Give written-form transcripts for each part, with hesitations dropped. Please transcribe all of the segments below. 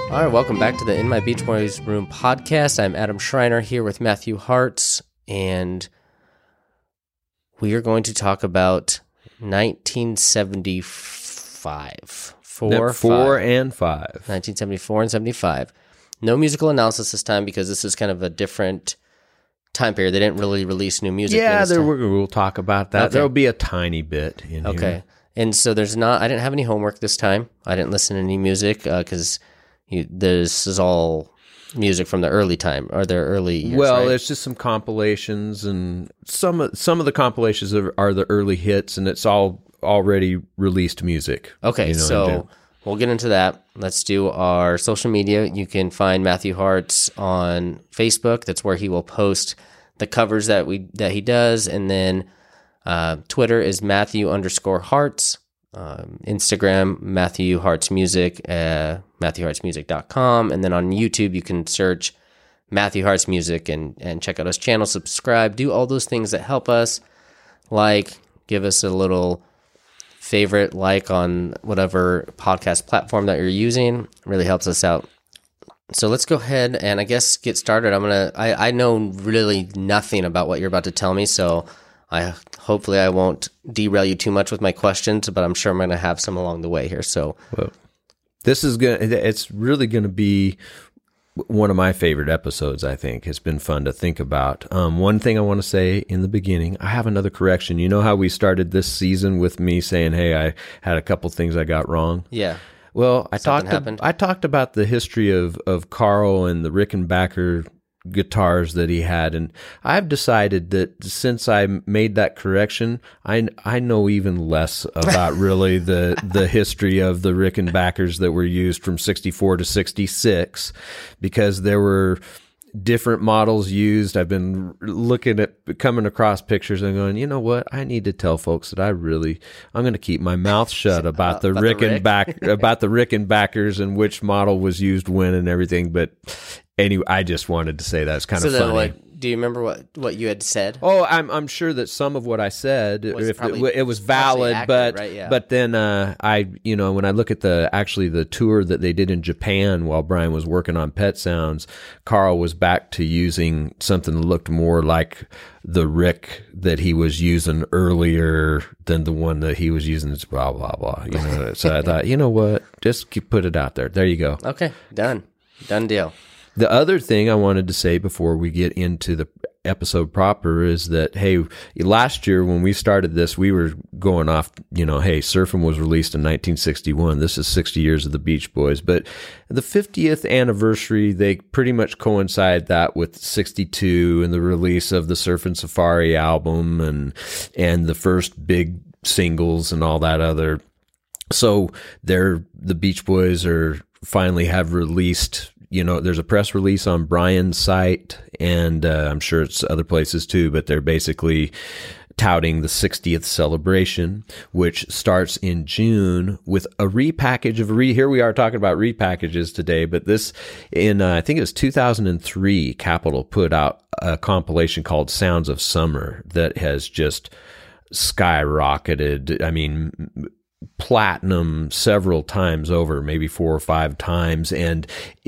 All right, welcome back to the In My Beach Boys Room podcast. I'm Adam Schreiner here with Matthew Hartz, and we are going to talk about 1975. 1974 and 75. No musical analysis this time because this is kind of a different time period. They didn't really release new music. Yeah, we'll talk about that. Okay. There'll be a tiny bit in here. Okay. And so I didn't have any homework this time. I didn't listen to any music because this is all music from the early time or their early years. Well, right? There's just some compilations, and some of the compilations are the early hits, and it's all already released music. Okay, so we'll get into that. Let's do our social media. You can find Matthew Hartz on Facebook. That's where he will post the covers that he does, and then Twitter is Matthew_Hartz. Instagram, Matthew Hartz Music, MatthewHartzMusic.com, and then on YouTube you can search Matthew Hartz Music and check out his channel, subscribe, do all those things that help us, give us a little favorite, on whatever podcast platform that you're using. It really helps us out. So let's go ahead and I guess get started. I know really nothing about what you're about to tell me, so hopefully I won't derail you too much with my questions, but I'm sure I'm going to have some along the way here. So, it's really going to be one of my favorite episodes. I think it's been fun to think about. One thing I want to say in the beginning, I have another correction. You know how we started this season with me saying, "Hey, I had a couple things I got wrong." Yeah. Well, I talked about the history of Carl and the Rickenbacker guitars that he had, and I've decided that since I made that correction, I know even less about really the history of the Rickenbackers that were used from 64 to 66, because there were different models used. I've been coming across pictures and going, you know what? I need to tell folks that I'm going to keep my mouth shut about the Rickenbackers and which model was used when and everything. But anyway, I just wanted to say that's kind of funny. Do you remember what you had said? Oh, I'm sure that some of what I said, it was valid, accurate, right? Yeah. But then when I look at the tour that they did in Japan while Brian was working on Pet Sounds, Carl was back to using something that looked more like the Rick that he was using earlier than the one that he was using. It's blah blah blah. So I thought, you know what, just put it out there. There you go. Okay, done deal. The other thing I wanted to say before we get into the episode proper is that, hey, last year when we started this, we were going off, hey, Surfin' was released in 1961. This is 60 years of the Beach Boys. But the 50th anniversary, they pretty much coincide that with 62 and the release of the Surfin' Safari album and the first big singles and all that other. So the Beach Boys finally have released. There's a press release on Brian's site, and I'm sure it's other places too, but they're basically touting the 60th celebration, which starts in June with a repackage of here we are talking about repackages today, but this I think it was 2003, Capitol put out a compilation called Sounds of Summer that has just skyrocketed. I mean, platinum several times over, maybe 4 or 5 times, and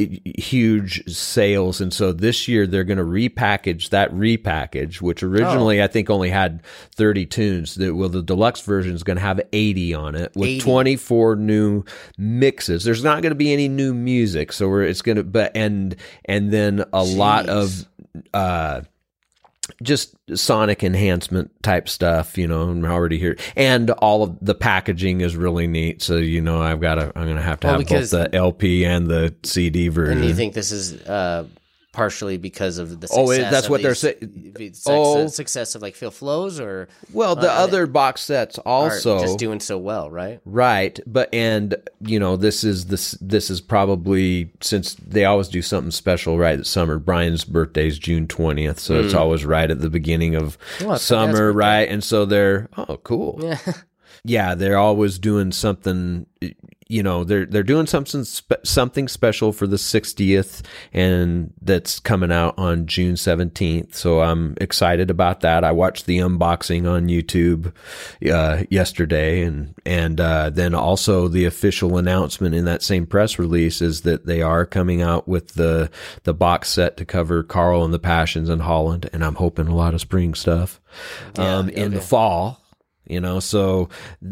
huge sales. And so this year they're going to repackage that repackage, which originally I think only had 30 tunes. The deluxe version is going to have 80 on it with 24 new mixes. There's not going to be any new music, so it's going to, and then a lot of just sonic enhancement type stuff, I'm already here. And all of the packaging is really neat. So, I'm going to have both the LP and the CD version. And you think this is partially because of the success that's what they're saying. Success of Phil Flows, or the other box sets also are just doing so well, right? Right, but this is probably, since they always do something special right at summer. Brian's birthday is June 20th, so it's always right at the beginning of summer, right? And so they're cool. Yeah, they're always doing something. they're doing something special for the 60th, and that's coming out on June 17th. So I'm excited about that. I watched the unboxing on YouTube yesterday, and then also the official announcement in that same press release is that they are coming out with the box set to cover Carl and the Passions in Holland, and I'm hoping a lot of spring stuff in the fall. So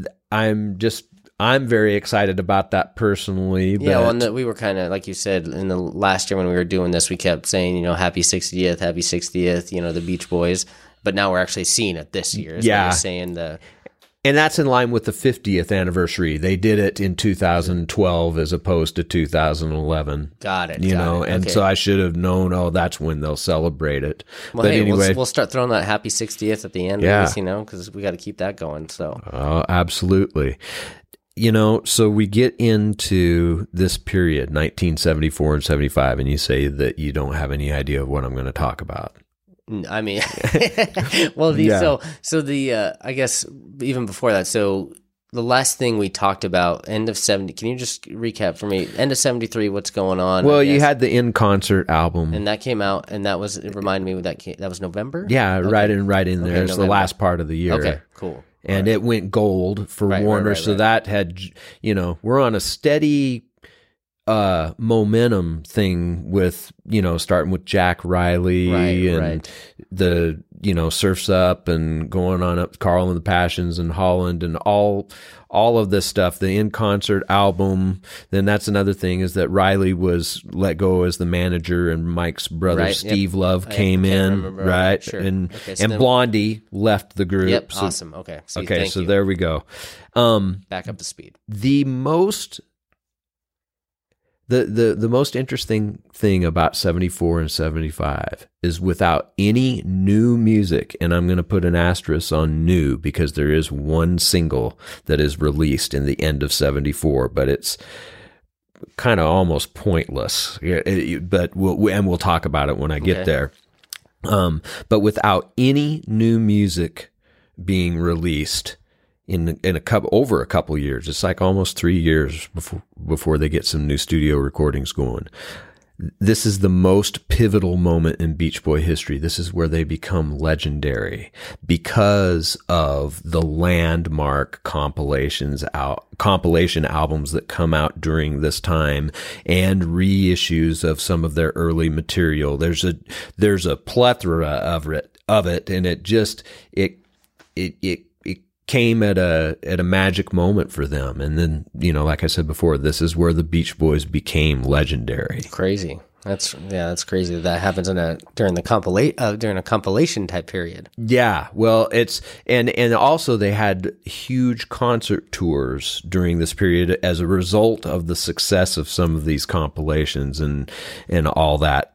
I'm very excited about that personally. But we were kind of, like you said, in the last year when we were doing this, we kept saying, happy 60th, happy 60th, the Beach Boys. But now we're actually seeing it this year. Is what you're saying. And that's in line with the 50th anniversary. They did it in 2012 as opposed to 2011. Got it. And so I should have known, that's when they'll celebrate it. Well, but anyway, we'll start throwing that happy 60th at the end, because we got to keep that going. So. Oh, absolutely. So we get into this period, 1974 and 75, and you say that you don't have any idea of what I'm going to talk about. I mean, well, so the I guess even before that, so the last thing we talked about, end of 70, can you just recap for me? End of 73, what's going on? Well, you had the In Concert album. And that came out, and it reminded me that was November? Yeah, okay. right in there. It's the last part of the year. Okay, cool. And it went gold for Warner. So that had, we're on a steady momentum thing with, starting with Jack Riley and the, Surf's Up and going on up Carl and the Passions in Holland and all of this stuff, the In Concert album. Then that's another thing is that Riley was let go as the manager and Mike's brother Steve Love came in, right? Sure. And Blondie left the group. Yep, so, awesome. Okay. So there we go. Back up to speed. The most interesting thing about 74 and 75 is without any new music, and I'm going to put an asterisk on new because there is one single that is released in the end of 74, but it's kind of almost pointless. But we'll talk about it when I get there. But without any new music being released in over a couple years, it's like almost 3 years before they get some new studio recordings going. This is the most pivotal moment in Beach Boy history. This is where they become legendary because of the landmark compilation albums that come out during this time and reissues of some of their early material. There's a plethora of it, and it came at a magic moment for them. And then, like I said before, this is where the Beach Boys became legendary. Crazy. That's crazy that happens during a compilation type period. Yeah. Well, and also they had huge concert tours during this period as a result of the success of some of these compilations and all that.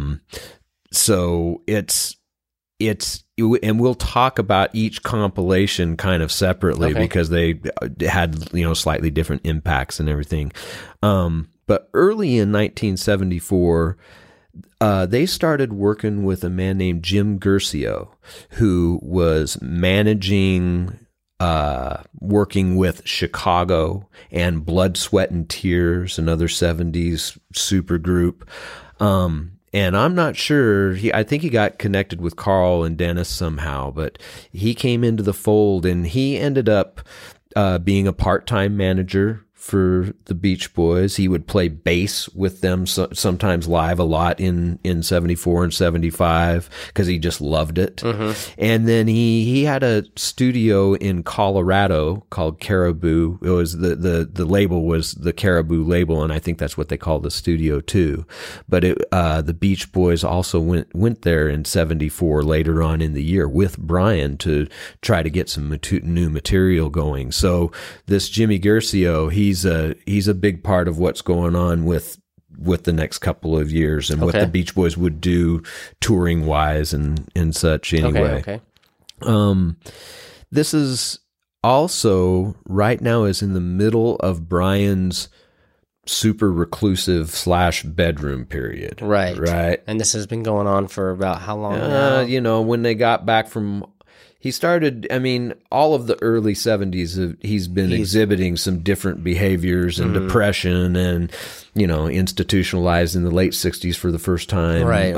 So and we'll talk about each compilation kind of separately because they had, slightly different impacts and everything. But early in 1974, they started working with a man named Jim Guercio, who was managing, working with Chicago and Blood, Sweat, and Tears, another 70s supergroup. And I'm not sure, I think he got connected with Carl and Dennis somehow, but he came into the fold and he ended up being a part-time manager for the Beach Boys. He would play bass with them sometimes live a lot in 74 and 75 because he just loved it. Mm-hmm. And then he had a studio in Colorado called Caribou. It was the label was the Caribou label, and I think that's what they call the studio too. But the Beach Boys also went there in 74 later on in the year with Brian to try to get some new material going. So this Jimmy Guercio, he's a big part of what's going on with the next couple of years and what the Beach Boys would do touring wise and such anyway. Okay. This is also right now is in the middle of Brian's super reclusive / bedroom period. Right. And this has been going on for about how long now? When they got back from He started, I mean, all of the early 70s, he's been exhibiting some different behaviors and depression and, you know, institutionalized in the late 60s for the first time. Right.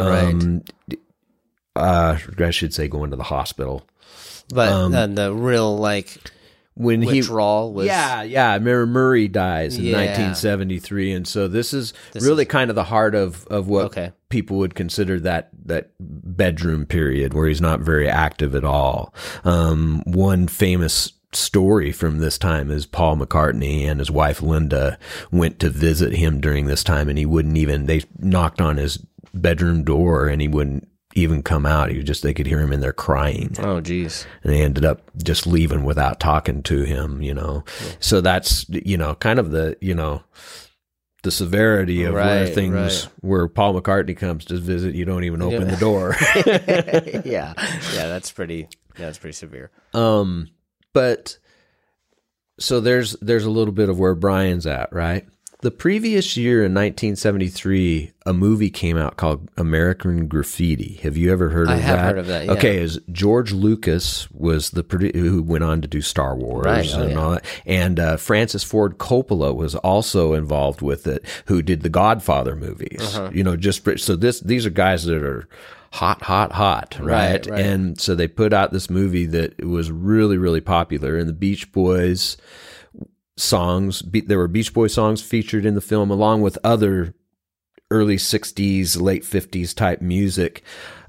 I should say going to the hospital. But the real, like, when withdrawal was... Yeah. Murray dies in 1973. And so this is really kind of the heart of what people would consider that bedroom period where he's not very active at all. One famous story from this time is Paul McCartney and his wife Linda went to visit him during this time, and they knocked on his bedroom door and he wouldn't even come out. They could hear him in there crying. Oh, geez. And they ended up just leaving without talking to him, you know. Yeah. So that's, you know, kind of the, you know, the severity of where Paul McCartney comes to visit, you don't even open the door. Yeah, that's pretty severe. But so there's a little bit of where Brian's at, right? The previous year in 1973, a movie came out called American Graffiti. Have you ever heard of that? I have heard of that, yeah. Okay, George Lucas was the producer who went on to do Star Wars and all that. And Francis Ford Coppola was also involved with it, who did the Godfather movies. You know, these are guys that are hot, right? And so they put out this movie that was really, really popular, and the Beach Boys songs, there were Beach Boy songs featured in the film along with other early 60s, late 50s type music.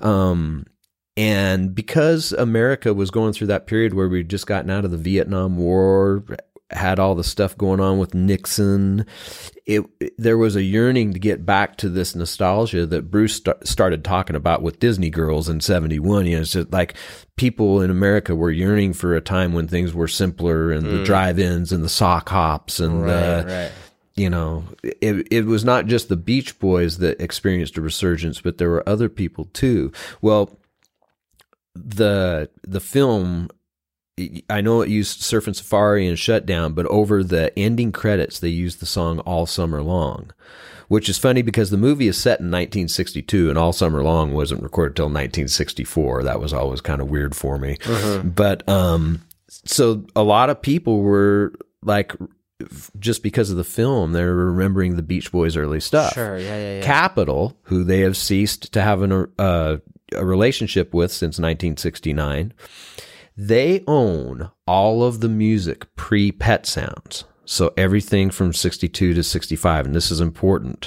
And because America was going through that period where we'd just gotten out of the Vietnam War, had all the stuff going on with Nixon, there was a yearning to get back to this nostalgia that Bruce started talking about with Disney Girls in 71. You know, it's just like people in America were yearning for a time when things were simpler and the drive-ins and the sock hops and you know, it was not just the Beach Boys that experienced a resurgence, but there were other people too. Well, the film, I know it used Surfin' Safari and Shutdown, but over the ending credits, they used the song All Summer Long, which is funny because the movie is set in 1962 and All Summer Long wasn't recorded till 1964. That was always kind of weird for me. But so a lot of people were like, just because of the film, they're remembering the Beach Boys' early stuff. Sure, yeah. Capitol, who they have ceased to have a relationship with since 1969, they own all of the music pre-Pet Sounds. So everything from 62 to 65, and this is important.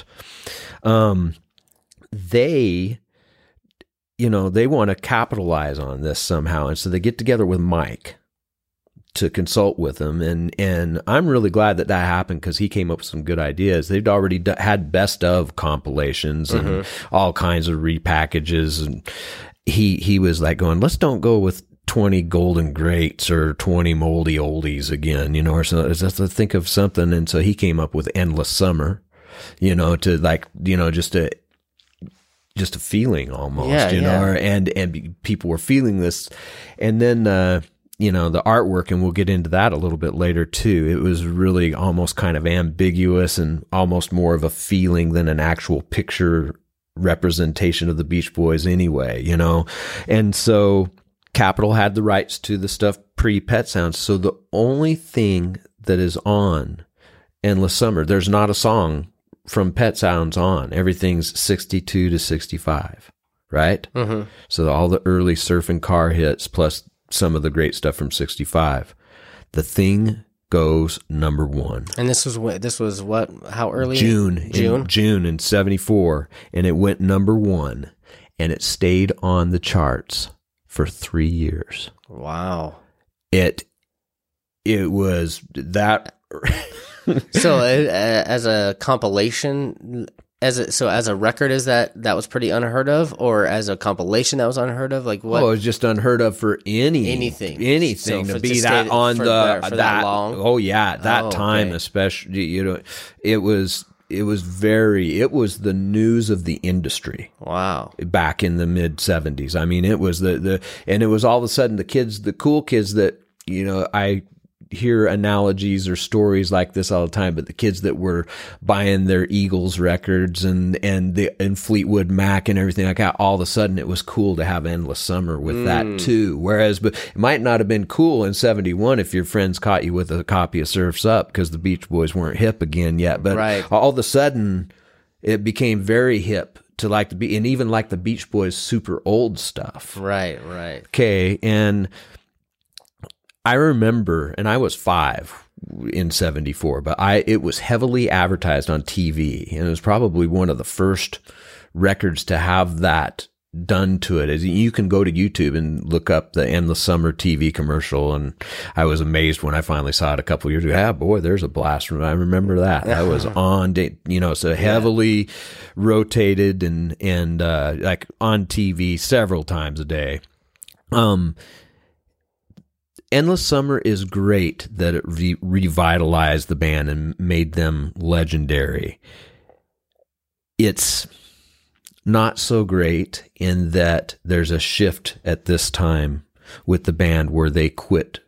They want to capitalize on this somehow, and so they get together with Mike to consult with him, and I'm really glad that happened because he came up with some good ideas. They'd already had best of compilations and all kinds of repackages, and he was like going, let's don't go with 20 golden greats or 20 moldy oldies again, you know, or so. Let's think of something. And so he came up with Endless Summer, you know, to like, you know, just a feeling almost, you know, and people were feeling this. And then, you know, the artwork, and we'll get into that a little bit later too. It was really almost kind of ambiguous and almost more of a feeling than an actual picture representation of the Beach Boys anyway, you know? And so Capitol had the rights to the stuff pre-Pet Sounds. So the only thing that is on Endless Summer, there's not a song from Pet Sounds on. Everything's 62 to 65, right? So all the early surfing car hits plus some of the great stuff from 65. The thing goes number one. And this was what? How early? June in 74. And it went number one. And it stayed on the charts for 3 years. Wow. It was that. So as a compilation, as a record, is that was pretty unheard of, or as a compilation that was unheard of? Like what? Oh, it was just unheard of for anything so to be that on that long. Oh yeah, that time especially. You know, it was the news of the industry. Wow. Back in the mid 70s. I mean, it was and it was all of a sudden the cool kids that, you know, I hear analogies or stories like this all the time, but the kids that were buying their Eagles records and Fleetwood Mac and everything like that, all of a sudden it was cool to have Endless Summer with that too. Whereas, but it might not have been cool in 71 if your friends caught you with a copy of Surf's Up because the Beach Boys weren't hip again yet. But all of a sudden it became very hip to like and even like the Beach Boys super old stuff. Right. Okay. And I remember, and I was 5 in 74, but it was heavily advertised on TV, and it was probably one of the first records to have that done to it. As you can go to YouTube and look up the Endless Summer TV commercial, and I was amazed when I finally saw it a couple of years ago. Ah, boy, there's a blast from it. I remember that. That was on, so heavily rotated and like on TV several times a day. Endless Summer is great that it revitalized the band and made them legendary. It's not so great in that there's a shift at this time with the band where they quit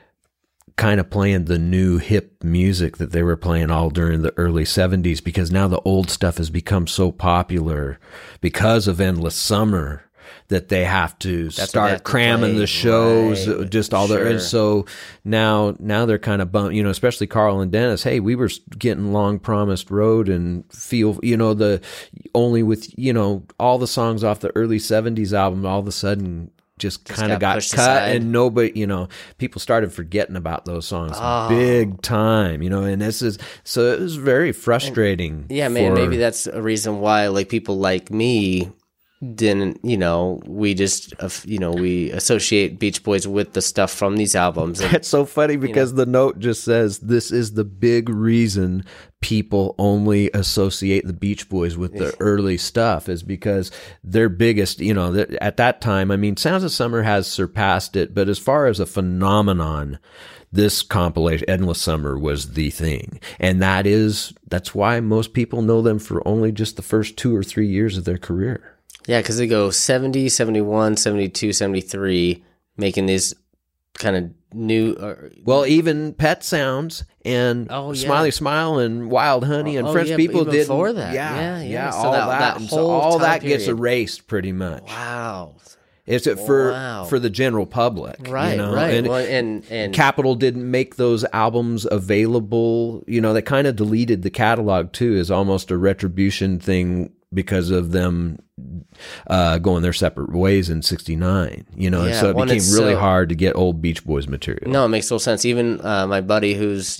kind of playing the new hip music that they were playing all during the early 70s, because now the old stuff has become so popular because of Endless Summer that they have to start cramming the shows, just all the, and so now they're kind of bummed, especially Carl and Dennis. Hey, we were getting Long Promised Road and Feel, the only with, all the songs off the early 70s album, all of a sudden just kind of got cut aside. And nobody, people started forgetting about those songs big time, and this is, so it was very frustrating. And, maybe that's a reason why like people like me didn't, we just, we associate Beach Boys with the stuff from these albums. And, it's so funny because the note just says, this is the big reason people only associate the Beach Boys with the early stuff is because their biggest, at that time, Sounds of Summer has surpassed it, but as far as a phenomenon, this compilation, Endless Summer, was the thing. And that's why most people know them for only just the first 2 or 3 years of their career. Yeah, because they go 70, 71, 72, 73, making these kind of new... well, even Pet Sounds and Smiley Smile and Wild Honey and French People did... before that. Yeah, so all that. And so all that gets erased pretty much. Wow. It's for the general public. Right, right. And Capitol didn't make those albums available. They kind of deleted the catalog, too, as almost a retribution thing because of them going their separate ways in 69, and so it became really hard to get old Beach Boys material. No, it makes total sense. Even my buddy who's,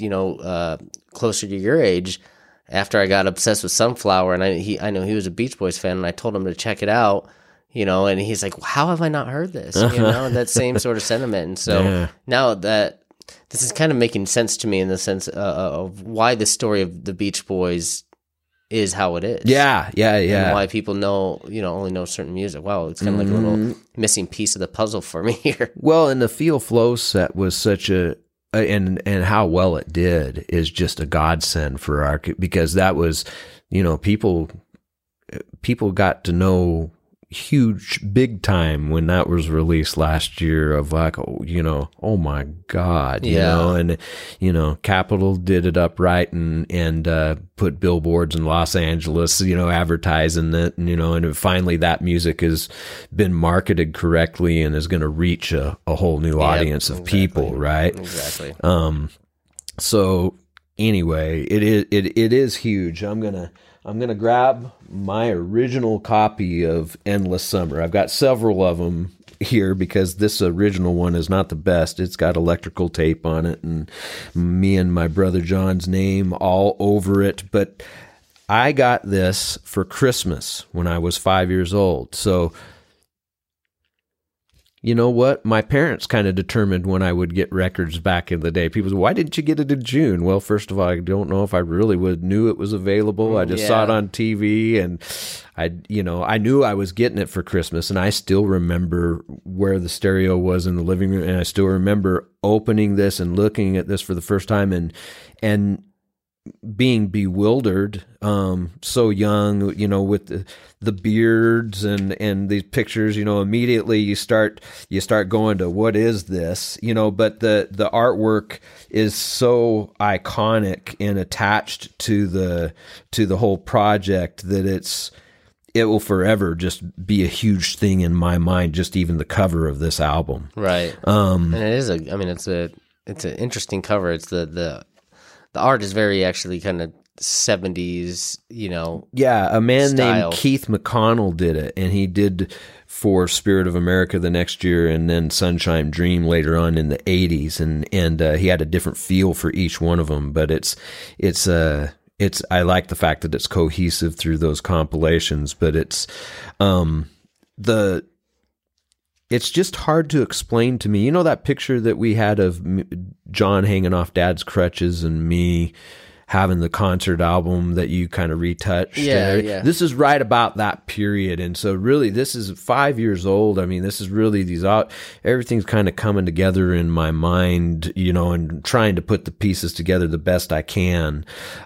closer to your age, after I got obsessed with Sunflower, and I know he was a Beach Boys fan, and I told him to check it out, and he's like, well, how have I not heard this? That same sort of sentiment. And so now that this is kind of making sense to me in the sense of why the story of the Beach Boys is how it is. Yeah. And why people only know certain music. Wow, it's kind of like a little missing piece of the puzzle for me here. Well, and the Feel Flow set was such and how well it did is just a godsend for because that was, people got to know huge, big time when that was released last year of like, oh my God, and, Capitol did it upright and put billboards in Los Angeles, advertising it, and finally that music has been marketed correctly and is going to reach a whole new audience of people, right? Exactly. So anyway, it is huge. I'm gonna grab my original copy of Endless Summer. I've got several of them here because this original one is not the best. It's got electrical tape on it and me and my brother John's name all over it. But I got this for Christmas when I was 5 years old. So you know what? My parents kind of determined when I would get records back in the day. People say, why didn't you get it in June? Well, first of all, I don't know if I really knew it was available. I just saw it on TV, and I knew I was getting it for Christmas, and I still remember where the stereo was in the living room, and I still remember opening this and looking at this for the first time, and being bewildered, so young, with the beards and these pictures, immediately you start going to, what is this? But the artwork is so iconic and attached to the whole project that it will forever just be a huge thing in my mind, just even the cover of this album. Right. And it is it's an interesting cover. It's the art is very actually kind of 70s, Yeah, a man style. named Keith McConnell did it, and he did for Spirit of America the next year, and then Sunshine Dream later on in the 80s, and he had a different feel for each one of them, but it's I like the fact that it's cohesive through those compilations, but it's just hard to explain to me. That picture that we had of John hanging off Dad's crutches and me having the concert album that you kind of retouched. Yeah. This is right about that period. And so really this is 5 years old. I mean, this is really everything's kind of coming together in my mind, and trying to put the pieces together the best I can.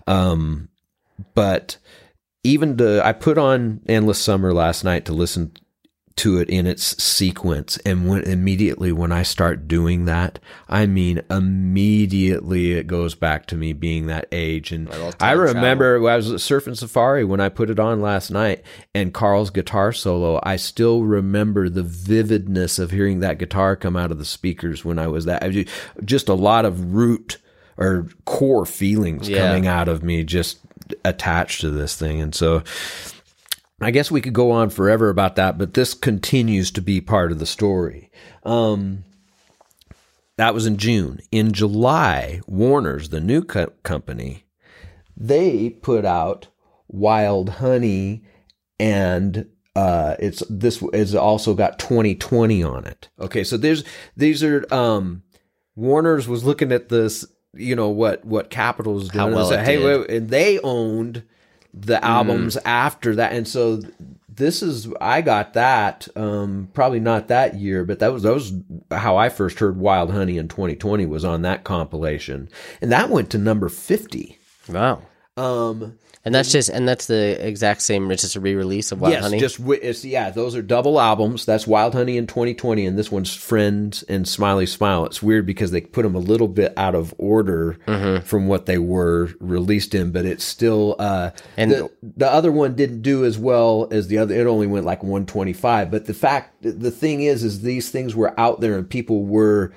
But I put on Endless Summer last night to listen to it in its sequence, and immediately when I start doing that, I mean immediately it goes back to me being that age. And I remember I was at Surfing Safari when I put it on last night, and Carl's guitar solo, I still remember the vividness of hearing that guitar come out of the speakers when I was just a lot of root or core feelings coming out of me just attached to this thing. And so I guess we could go on forever about that, but this continues to be part of the story. That was in June. In July, Warner's, the new company, they put out Wild Honey, and this has also got 2020 on it. Okay, so these are Warner's was looking at this, what Capitol's doing, How well and it hey, did. and they owned the albums after that, and so I got that probably not that year, but that was how I first heard Wild Honey in 2020 was on that compilation, and that went to number 50. Wow. And that's the exact same. It's just a re-release of Wild Honey. Those are double albums. That's Wild Honey in 2020, and this one's Friends and Smiley Smile. It's weird because they put them a little bit out of order from what they were released in, but it's still. And the other one didn't do as well as the other. It only went like 125. But the thing is these things were out there, and people were,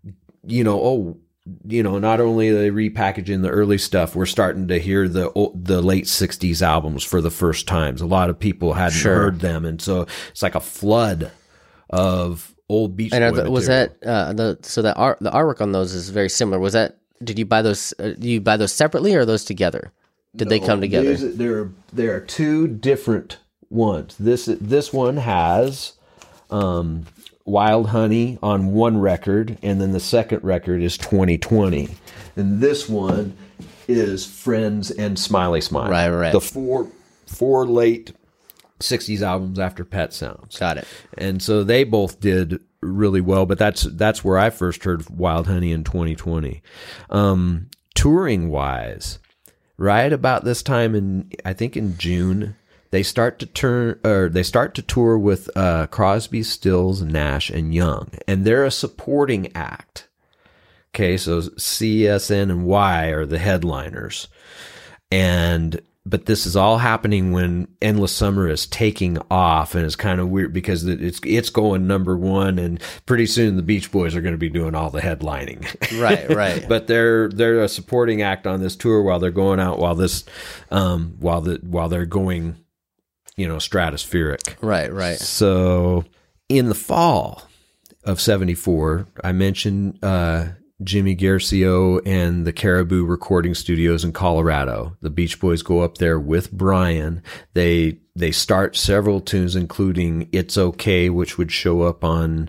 not only are they repackaging the early stuff, we're starting to hear the late 60s albums for the first times. A lot of people hadn't heard them, and so it's like a flood of old Beach Boy material. Was that the artwork on those is very similar? Was that, did you buy those? Do you buy those separately or are those together? Did they come together? There are two different ones. This one has Wild Honey on one record, and then the second record is 2020. And this one is Friends and Smiley Smile. Right. The four late 60s albums after Pet Sounds. Got it. And so they both did really well, but that's where I first heard Wild Honey in 2020. Touring wise, right about this time I think in June, they start to tour with Crosby, Stills, Nash, and Young, and they're a supporting act. Okay, so CSN and Y are the headliners, but this is all happening when Endless Summer is taking off, and it's kind of weird because it's going number one, and pretty soon the Beach Boys are going to be doing all the headlining. Right. But they're a supporting act on this tour while they're going out, while they're going, stratospheric. Right. So in the fall of 74, I mentioned Jimmy Garcio and the Caribou Recording Studios in Colorado. The Beach Boys go up there with Brian. They start several tunes, including It's Okay, which would show up on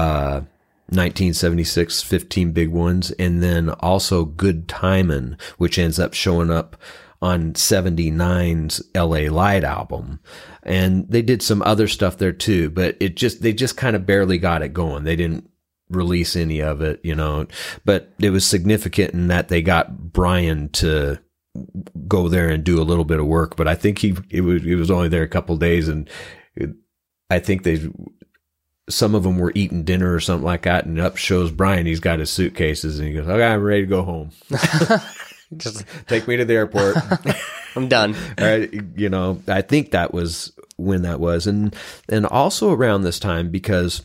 1976, 15 Big Ones, and then also Good Timin', which ends up showing up on 79's LA Light album. And they did some other stuff there too, but they just kind of barely got it going. They didn't release any of it, but it was significant in that they got Brian to go there and do a little bit of work, but I think he was only there a couple of days, and I think some of them were eating dinner or something like that, and up shows Brian. He's got his suitcases, and he goes, "Okay, I'm ready to go home. Just take me to the airport. I'm done." All right, I think that was when that was, and also around this time, because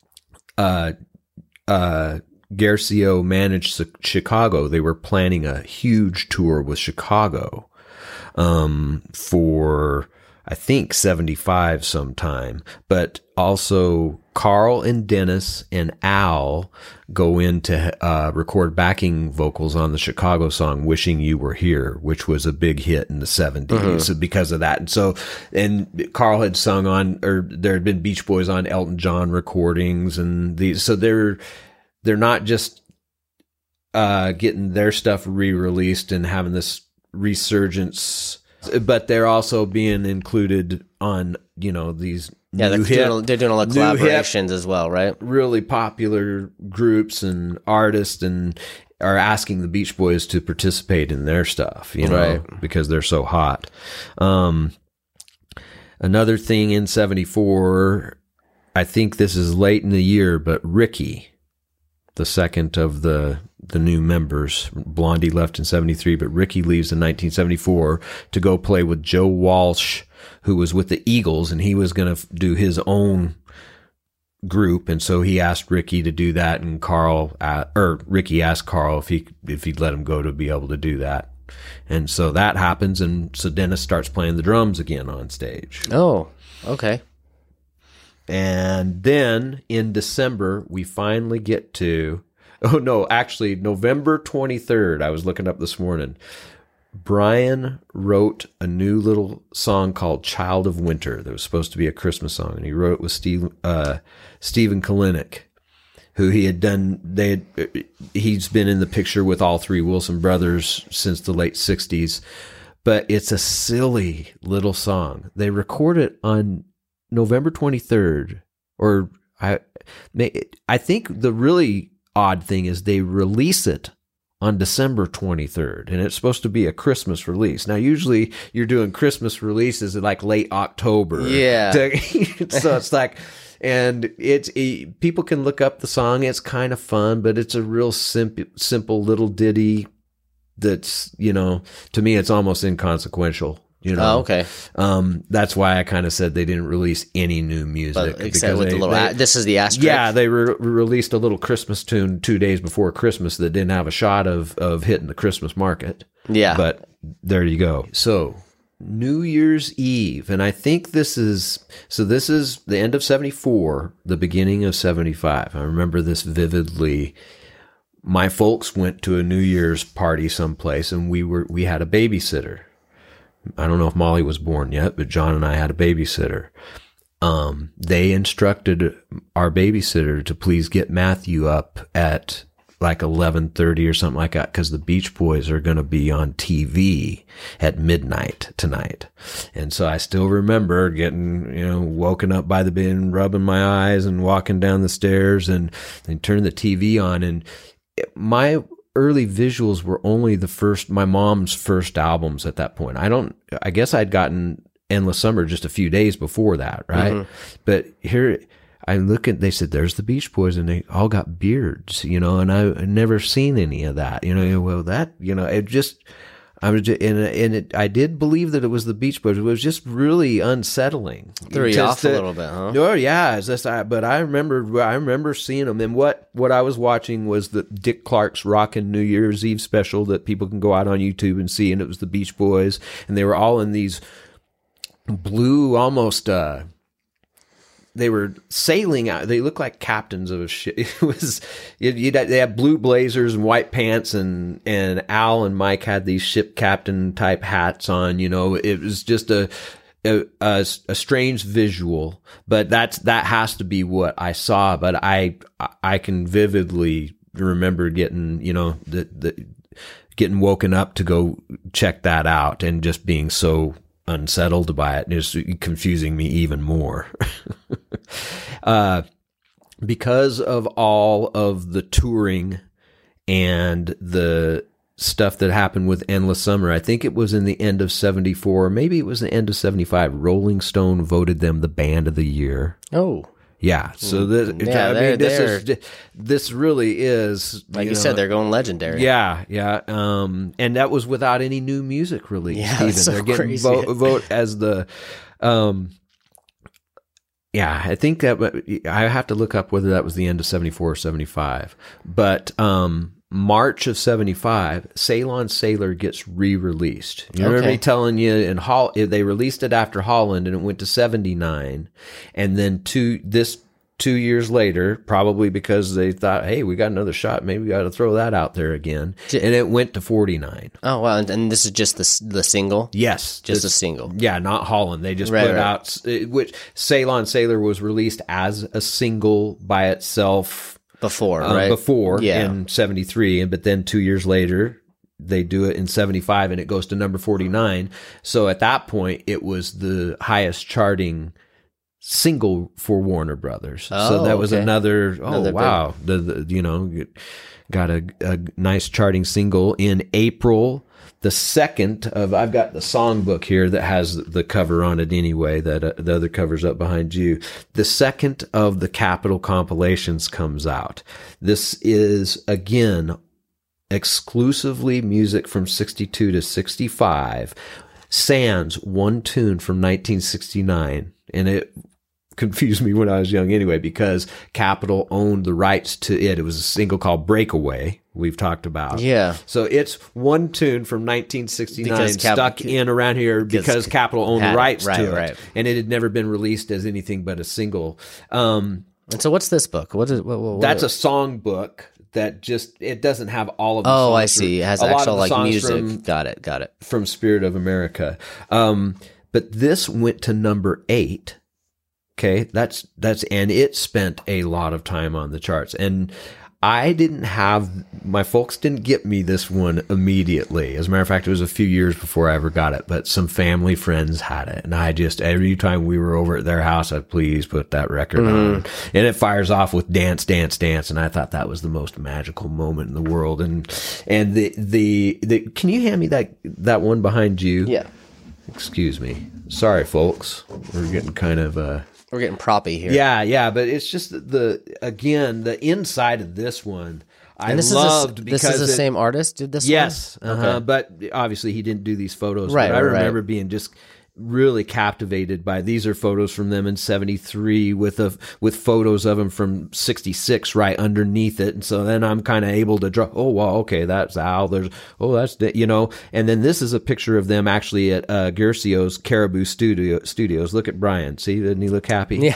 Garcia managed Chicago. They were planning a huge tour with Chicago for, I think, 75 sometime. But also Carl and Dennis and Al go in to record backing vocals on the Chicago song "Wishing You Were Here," which was a big hit in the 70s because of that. And Carl had sung on, or there had been Beach Boys on Elton John recordings, and so they're not just getting their stuff re-released and having this resurgence, but they're also being included on, these they're doing a lot of collaborations as well, right? Really popular groups and artists, and are asking the Beach Boys to participate in their stuff, right, because they're so hot. Another thing in 74, I think this is late in the year, but Ricky, the second of the new members. Blondie left in 73, but Ricky leaves in 1974 to go play with Joe Walsh, who was with the Eagles, and he was going to do his own group. And so he asked Ricky to do that, and Ricky asked Carl if he'd let him go to be able to do that. And so that happens, and so Dennis starts playing the drums again on stage. Oh, okay. And then in December, we finally get to, November 23rd, I was looking up this morning, Brian wrote a new little song called "Child of Winter" that was supposed to be a Christmas song, and he wrote it with Stephen Kalinick, who he's been in the picture with all three Wilson brothers since the late 60s, but it's a silly little song. They record it on November 23rd, or I think the really odd thing is they release it on December 23rd, and it's supposed to be a Christmas release. Now, usually you're doing Christmas releases in like late October. Yeah. So it's like, and people can look up the song. It's kind of fun, but it's a real simple little ditty that's, to me, it's almost inconsequential. Oh, okay. That's why I kind of said they didn't release any new music. But except with the little, this is the asterisk. Yeah, they released a little Christmas tune 2 days before Christmas that didn't have a shot of hitting the Christmas market. Yeah. But there you go. So New Year's Eve, and I think this is the end of 74, the beginning of 75. I remember this vividly. My folks went to a New Year's party someplace, and we had a babysitter. I don't know if Molly was born yet, but John and I had a babysitter. They instructed our babysitter to please get Matthew up at like 11:30 or something like that, because the Beach Boys are going to be on TV at midnight tonight. And so I still remember getting, woken up by the bed, rubbing my eyes and walking down the stairs and turn the TV on. And my early visuals were only my mom's first albums at that point. I guess I'd gotten Endless Summer just a few days before that, right? Mm-hmm. But here I look at, they said, there's the Beach Boys, and they all got beards, and I'd never seen any of that, it just, I did believe that it was the Beach Boys. It was just really unsettling. Threw you off a little bit, huh? Oh yeah, but I remember seeing them. And what I was watching was the Dick Clark's Rockin' New Year's Eve special that people can go out on YouTube and see. And it was the Beach Boys, and they were all in these blue, almost. They were sailing out. They looked like captains of a ship. They had blue blazers and white pants, and Al and Mike had these ship captain type hats on. It was just a strange visual, but that has to be what I saw. But I can vividly remember getting, getting woken up to go check that out, and just being so unsettled by it. It's confusing me even more. Because of all of the touring and the stuff that happened with Endless Summer. I think it was in the end of 74, maybe it was the end of 75. Rolling Stone voted them the band of the year. Oh. Yeah. So this really is, like you said, they're going legendary. Yeah. Yeah. And that was without any new music released. Yeah, even. that's so They're getting crazy. vote as the, yeah, I think that I have to look up whether that was the end of 74 or 75, but, March of 75, Ceylon Sailor gets re-released. You remember me telling you they released it after Holland and it went to 79. And then 2 years later, probably because they thought, hey, we got another shot. Maybe we got to throw that out there again. And it went to 49. Oh, wow. And this is just the single? Yes. Just a single. Yeah, not Holland. They just put out, which Ceylon Sailor was released as a single by itself. Before, right? Before in 73, but then 2 years later, they do it in 75 and it goes to number 49. So at that point, it was the highest charting single for Warner Brothers. So that was another wow. Got a nice charting single in April. The second of, I've got the songbook here that has the cover on it anyway, that the other cover's up behind you. The second of the Capitol compilations comes out. This is, again, exclusively music from 62 to 65. Sans one tune from 1969. And it confused me when I was young anyway, because Capitol owned the rights to it. It was a single called Breakaway, we've talked about. Yeah. So it's one tune from 1969 stuck in around here because Capitol owned the rights to it. Right. And it had never been released as anything but a single. And so what's this book? What that's a song book that it doesn't have all of the songs. Oh, I see. It has actual like music. Got it. From Spirit of America. But this went to number 8. Okay, that's and it spent a lot of time on the charts. And my folks didn't get me this one immediately. As a matter of fact, it was a few years before I ever got it, but some family friends had it. And I just, every time we were over at their house, I'd please put that record on. And it fires off with Dance, Dance, Dance. And I thought that was the most magical moment in the world. And the can you hand me that one behind you? Yeah. Excuse me. Sorry, folks. We're getting kind of, we're getting proppy here. Yeah, but it's just the inside of this one because this is the same artist did this one? Yes, but obviously he didn't do these photos. Right, but I remember being just really captivated by these are photos from them in 73 with photos of them from 66 right underneath it. And so then I'm kind of able to draw, oh, wow, okay, that's Al. And then this is a picture of them actually at Guercio's Caribou Studios. Look at Brian. See, doesn't he look happy? Yeah.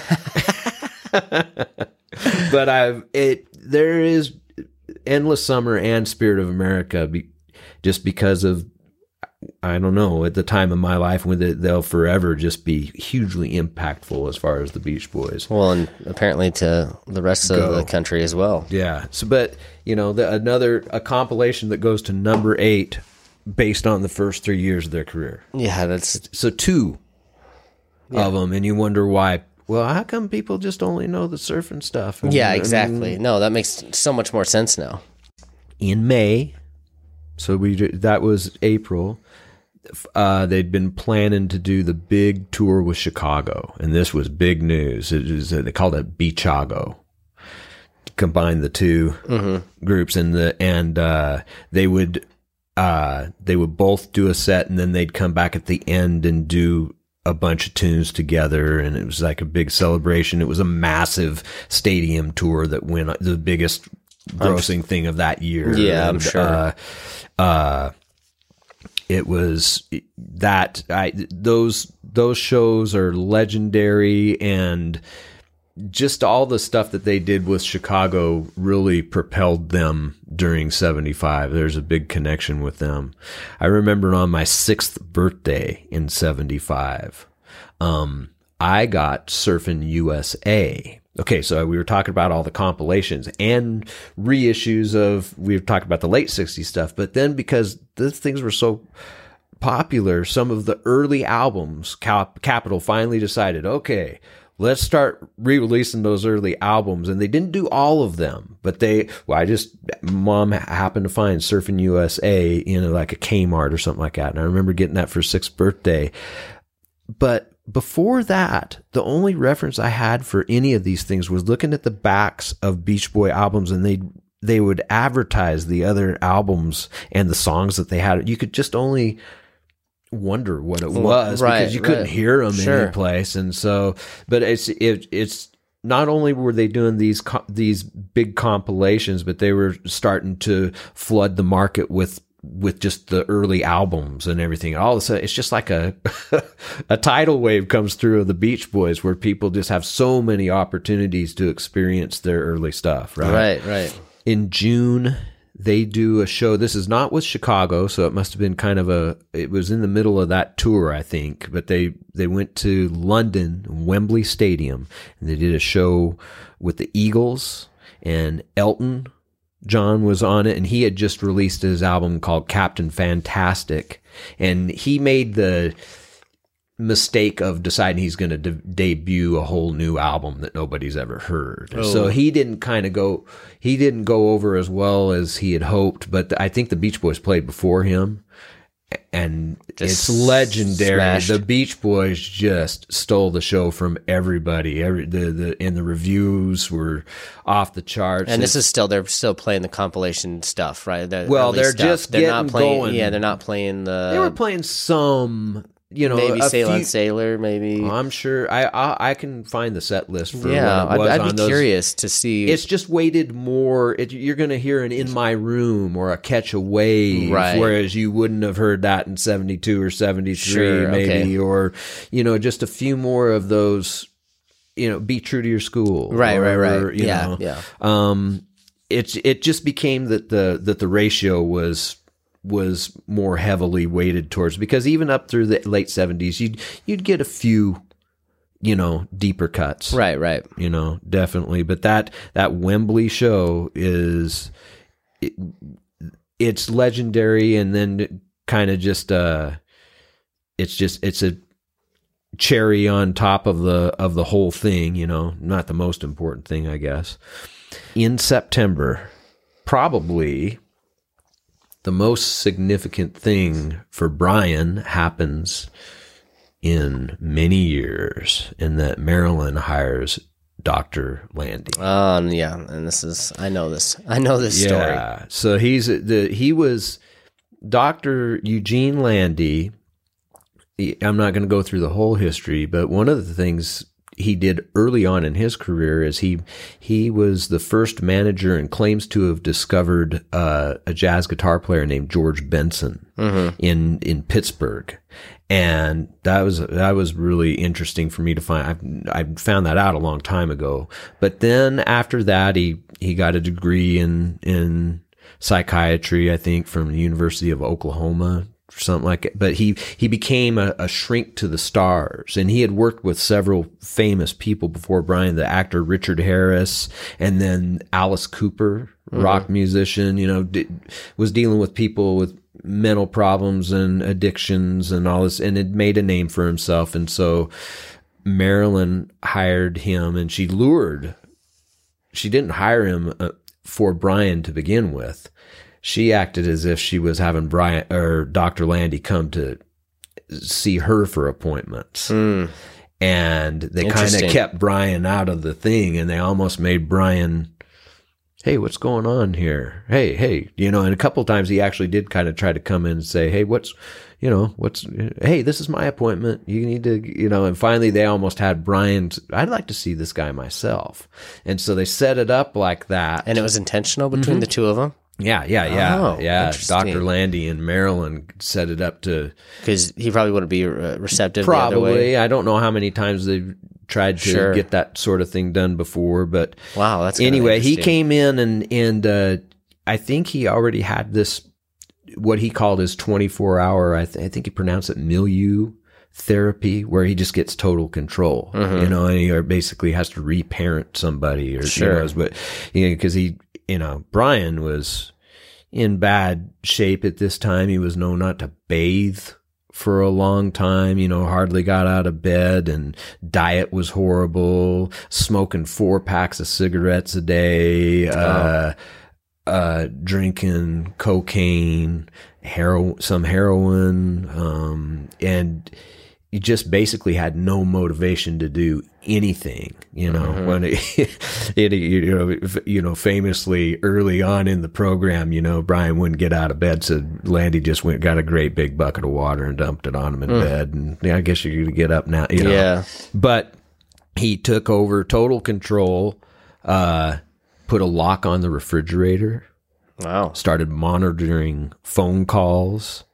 But there is Endless Summer and Spirit of America just because of, I don't know, at the time of my life when they'll forever just be hugely impactful as far as the Beach Boys. Well, and apparently to the rest of the country as well. Yeah. So, but a compilation that goes to number 8 based on the first 3 years of their career. Yeah, that's so 2 of them, and you wonder why. Well, how come people just only know the surfing stuff? Yeah, exactly. No, that makes so much more sense now. In May, so that was April. They'd been planning to do the big tour with Chicago, and this was big news. They called it Beachago. Combine the two groups, and they would both do a set, and then they'd come back at the end and do a bunch of tunes together, and it was like a big celebration. It was a massive stadium tour that went the biggest grossing thing of that year. Yeah, I'm sure. It was that those shows are legendary, and just all the stuff that they did with Chicago really propelled them during 75. There's a big connection with them. I remember on my 6th birthday in 75, I got Surfin' USA. Okay, so we were talking about all the compilations and reissues we've talked about the late 60s stuff, but then because these things were so popular, some of the early albums, Capitol finally decided, okay, let's start re-releasing those early albums. And they didn't do all of them, but Mom happened to find Surfing USA in like a Kmart or something like that. And I remember getting that for 6th birthday. But before that, the only reference I had for any of these things was looking at the backs of Beach Boy albums, and they would advertise the other albums and the songs that they had. You could just only wonder what it was, because you couldn't hear them any place. And so, but it's not only were they doing these big compilations, but they were starting to flood the market with just the early albums and everything. All of a sudden, it's just like a tidal wave comes through of the Beach Boys, where people just have so many opportunities to experience their early stuff. Right. In June, they do a show. This is not with Chicago, so it must have been it was in the middle of that tour, I think. But they went to London, Wembley Stadium, and they did a show with the Eagles, and Elton John was on it, and he had just released his album called Captain Fantastic, and he made the mistake of deciding he's going to debut a whole new album that nobody's ever heard. Oh. So he didn't go over as well as he had hoped, but I think the Beach Boys played before him, and it's legendary. Smashed. The Beach Boys just stole the show from everybody. And the reviews were off the charts. And they're still playing the compilation stuff, right? They're just getting going. Yeah, they're not playing They were playing some. Maybe Sail Sailor, maybe. I'm sure I can find the set list for what it was. I'd be curious to see. It's just weighted more. You're going to hear an In My Room or a Catch a Wave, whereas you wouldn't have heard that in 72 or 73, maybe, or just a few more of those. Be True to Your School, right. Yeah. It just became that the ratio was more heavily weighted towards, because even up through the late 70s, you'd get a few, deeper cuts. Right. Definitely. But that Wembley show it's legendary, and then kind of just it's a cherry on top of the whole thing, not the most important thing, I guess. In September, probably the most significant thing for Brian happens in many years, in that Marilyn hires Dr. Landy. Yeah, and I know this story. Yeah, so he was Dr. Eugene Landy. I'm not going to go through the whole history, but one of the things he did early on in his career is he was the first manager and claims to have discovered a jazz guitar player named George Benson in Pittsburgh. And that was really interesting for me to find. I found that out a long time ago. But then after that, he got a degree in psychiatry, I think, from the University of Oklahoma, or something like it. But he became a shrink to the stars, and he had worked with several famous people before Brian, the actor Richard Harris, and then Alice Cooper, rock musician, was dealing with people with mental problems and addictions and all this, and had made a name for himself. And so Marilyn hired him, and she didn't hire him for Brian to begin with. She acted as if she was having Brian or Dr. Landy come to see her for appointments. And they kind of kept Brian out of the thing, and they almost made Brian, hey, what's going on here? Hey, and a couple of times he actually did kind of try to come in and say, hey, hey, this is my appointment. You need to, and finally they almost had Brian, I'd like to see this guy myself. And so they set it up like that. And it was intentional between the two of them? Yeah. Dr. Landy and Marilyn set it up to, because he probably wouldn't be receptive. Probably. The other way. I don't know how many times they've tried to get that sort of thing done before, but wow, that's anyway. He came in and I think he already had this, what he called his 24-hour. I think he pronounced it milieu therapy, where he just gets total control. And he basically has to reparent somebody, or but because he. Brian was in bad shape at this time. He was known not to bathe for a long time, hardly got out of bed, and diet was horrible, smoking 4 packs of cigarettes a day, drinking cocaine, some heroin, and he just basically had no motivation to do anything, when famously early on in the program, Brian wouldn't get out of bed. So Landy just got a great big bucket of water and dumped it on him in bed. And I guess you're going to get up now, Yeah. But he took over total control, put a lock on the refrigerator. Wow. Started monitoring phone calls.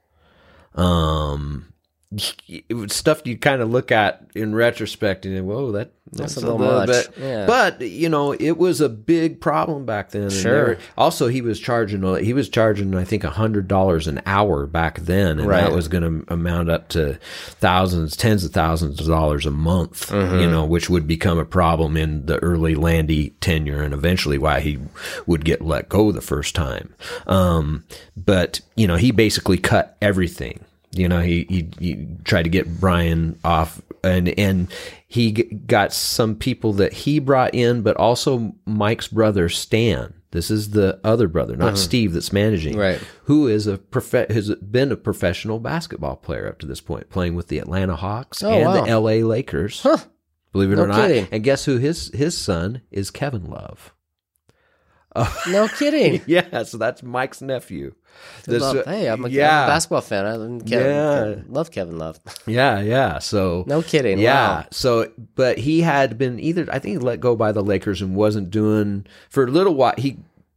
It was stuff you kind of look at in retrospect and whoa, that's a little much. But it was a big problem back then. Sure. Also, he was charging I think $100 an hour back then, and Right. that was going to amount up to tens of thousands of dollars a month. Which would become a problem in the early Landy tenure, and eventually why he would get let go the first time. But he basically cut everything. He tried to get Brian off, and he got some people that he brought in, but also Mike's brother, Stan. This is the other brother, not Steve, that's managing, Right. who is has been a professional basketball player up to this point, playing with the Atlanta Hawks and wow. the LA Lakers. Huh. Believe it No or not. kidding. And guess who his son is? Kevin Love. No kidding. Yeah, so that's Mike's nephew. Hey, I'm a basketball fan. I love Kevin Love. Yeah. So No kidding. Yeah. Wow. So, but he had been I think he let go by the Lakers and wasn't doing for a little while. He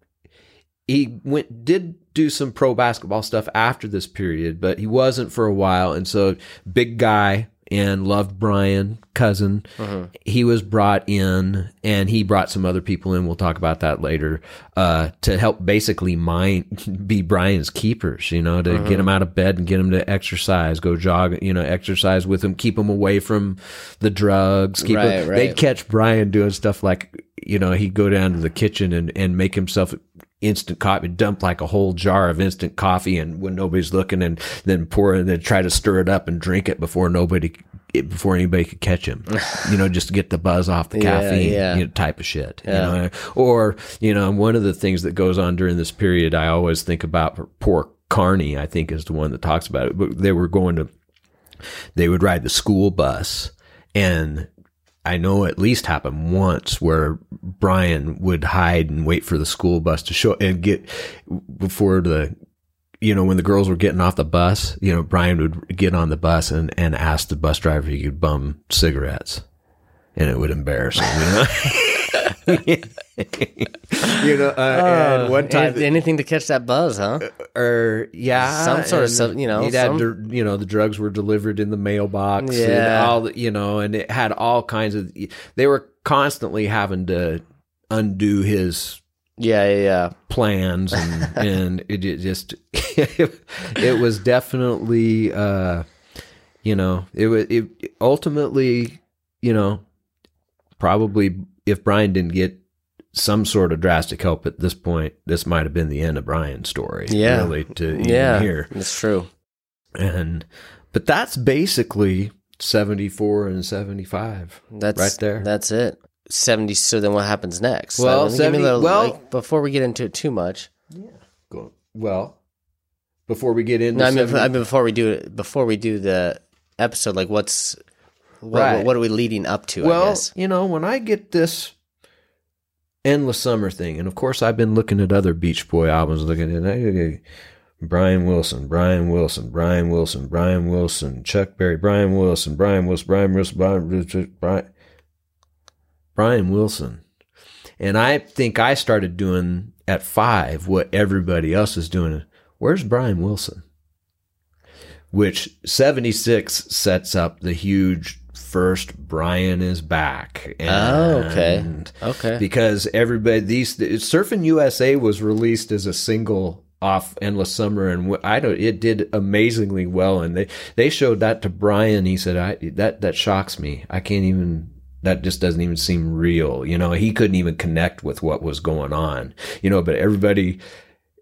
did do some pro basketball stuff after this period, but he wasn't for a while. And so, big guy and loved Brian, cousin. He was brought in, and he brought some other people in. We'll talk about that later, to help basically be Brian's keepers, to get him out of bed and get him to exercise, go jog, exercise with him, keep him away from the drugs. Right. They'd catch Brian doing stuff like, he'd go down to the kitchen and make himself instant coffee, dump like a whole jar of instant coffee, and when nobody's looking, and then pour it, and then try to stir it up and drink it before anybody could catch him, just to get the buzz off the caffeine, type of shit. Or one of the things that goes on during this period, I always think about poor Carney, I think is the one that talks about it, but they would ride the school bus, and I know at least happened once where Brian would hide and wait for the school bus to show and get before when the girls were getting off the bus, Brian would get on the bus and ask the bus driver if he could bum cigarettes, and it would embarrass him, and one time anything to catch that buzz, huh? Some sort of stuff, the drugs were delivered in the mailbox, Yeah. and it had all kinds of. They were constantly having to undo his plans, and it just it was definitely it ultimately probably if Brian didn't get some sort of drastic help at this point, this might have been the end of Brian's story. Yeah. Really, to even hear. It's true. But that's basically 74 and 75. That's right there. That's it. 70. So then what happens next? Well, give me a little, 70 before we get into it too much. Well, before we get into I mean before we do the episode, like what are we leading up to? Well, I guess. When I get this Endless Summer thing, and of course I've been looking at other Beach Boy albums, looking at Brian Wilson, Chuck Berry, Brian Wilson, and I think I started doing at 5 what everybody else is doing. Where's Brian Wilson? Which 76 sets up the huge first Brian is back. Okay. Because everybody, Surfing USA was released as a single off Endless Summer, and it did amazingly well. And they showed that to Brian. He said, that shocks me. I can't even. That just doesn't even seem real. He couldn't even connect with what was going on. But everybody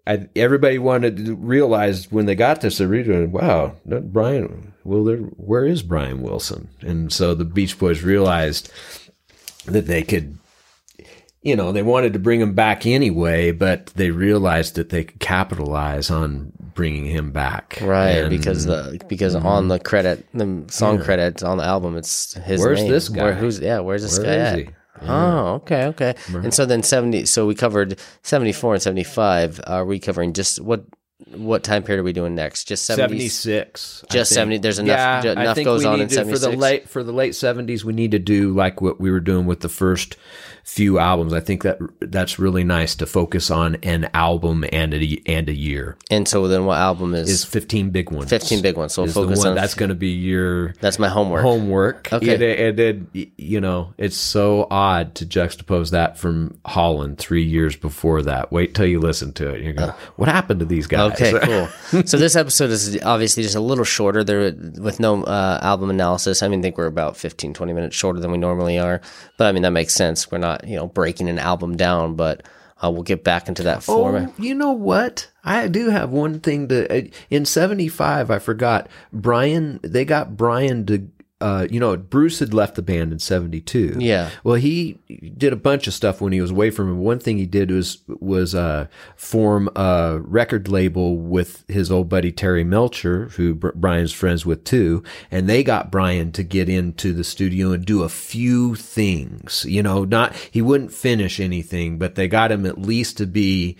everybody wanted to realize when they got this, they realized, wow, where is Brian Wilson? And so the Beach Boys realized that they could, they wanted to bring him back anyway, but they realized that they could capitalize on bringing him back. Right, and, because on the credit, the song credits on the album, it's his where's name. This guy? Where's this guy at? He? Oh, okay. Right. And so then so we covered 74 and 75. Are we covering just what time period are we doing next? Just 76. Just 70. There's enough. Enough goes on in 76. For the late 70s, we need to do like what we were doing with the first few albums. I think that's really nice to focus on an album and a year. And so then, what album is 15 Big Ones? 15 Big Ones. So we'll focus on that's going to be your. That's my homework. Okay. And then it's so odd to juxtapose that from Holland 3 years before that. Wait till you listen to it. You're going, what happened to these guys? Okay, cool. So this episode is obviously just a little shorter there with no album analysis. I think we're about 15, 20 minutes shorter than we normally are. But that makes sense. We're not, breaking an album down, but we'll get back into that format. Oh, you know what? I do have one thing in 75, I forgot, they got Brian to, Bruce had left the band in 72. Yeah. Well, he did a bunch of stuff when he was away from him. One thing he did was form a record label with his old buddy Terry Melcher, who Brian's friends with too. And they got Brian to get into the studio and do a few things, he wouldn't finish anything, but they got him at least to be,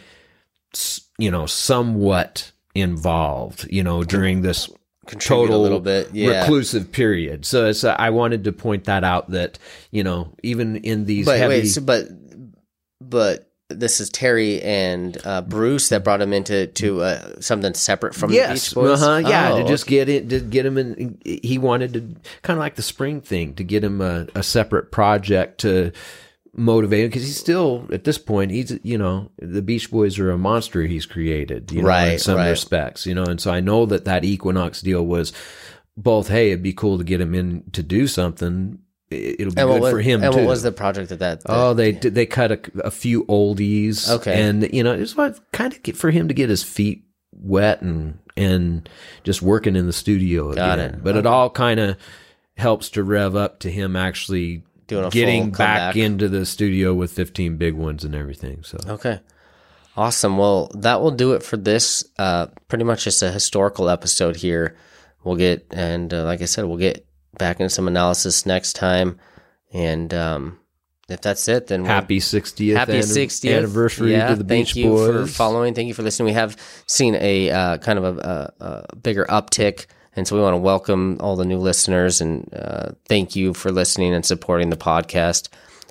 somewhat involved, during this total a little bit, reclusive period. So I wanted to point that out that, even in these but this is Terry and Bruce that brought him into something separate from the Beach Boys? To just get him in. He wanted to kind of like the Spring thing, to get him a separate project to motivate him, because he's still, at this point, he's, the Beach Boys are a monster he's created, in some respects, and so I know that Equinox deal was both, hey, it'd be cool to get him in to do something, it'll be good for him too. And what was the project of that? They cut a few oldies, and it's what kind of for him to get his feet wet and just working in the studio again. But it all kind of helps to rev up to him actually getting back into the studio with 15 Big Ones and everything. So okay, awesome. Well, that will do it for this. Pretty much just a historical episode here. We'll get like I said, we'll get back into some analysis next time. And if that's it, then happy 60th anniversary to the Beach Boys. Thank you for following. Thank you for listening. We have seen a kind of a bigger uptick. And so we want to welcome all the new listeners and thank you for listening and supporting the podcast.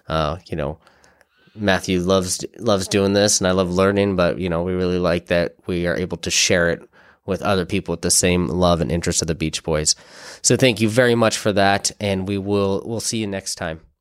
Matthew loves doing this, and I love learning, but we really like that we are able to share it with other people with the same love and interest of the Beach Boys. So thank you very much for that, and we'll see you next time.